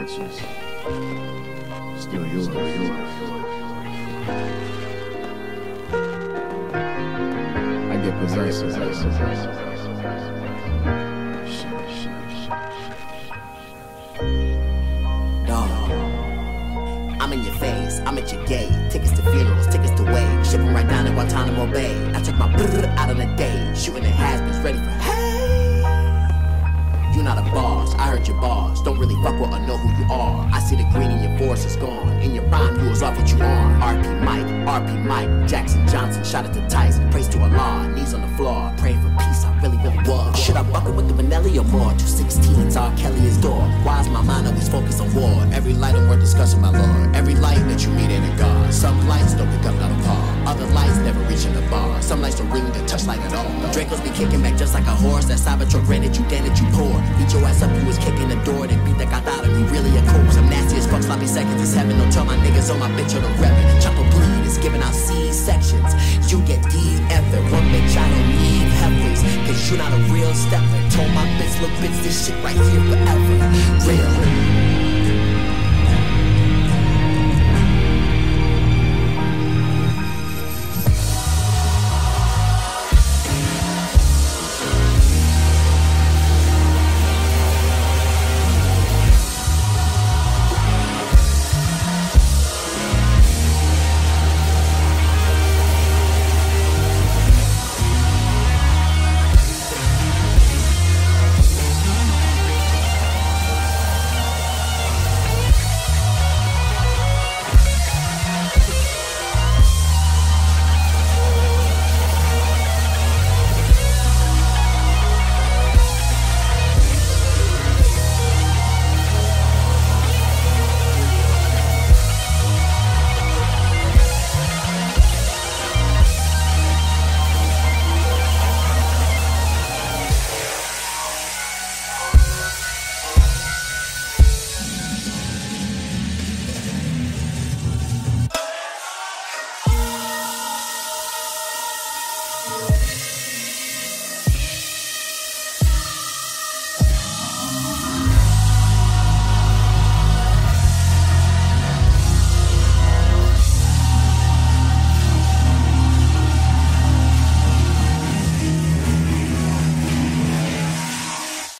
purchase. Still yours. I get possessive. I'm in your face, I'm at your gate. Tickets to funerals, tickets to wake. Ship 'em right down to Guantanamo Bay. I took my brrr out on a day. Shooting at has-beens, ready for hey. You're not a boss, I heard your boss. Don't really fuck with or know who you are. I see the green in your force is gone. In your prime, you was off what you on. RP Mike, Jackson Johnson, shot at the Tyson. Praise to Allah, knees on the floor. Praying for peace, I really was. Should I buckle with the Manelli or more? 216s, R. Kelly is door. Why is my mind always focused on war? Every light I'm worth discussing, my lord. Every light that you meet ain't a god. Some lights don't pick up, not a par. Other lights never reaching the bar. Some lights don't ring the touch light at all. Dracos be kicking back just like a horse. That Cybertruck ran at you, then that you pour. Beat your ass up, you was kicking the door. Then beat the guy out of me, really a corpse. I'm nasty as fuck, sloppy seconds is heaven. Don't tell my niggas on my bitch or the reverend. Chopper bleed is giving out C-sections. You get D-effort. One bitch, I don't need heifers. Cause you not a real stepper. Told my bitch, look bitch, this shit right here forever. Real.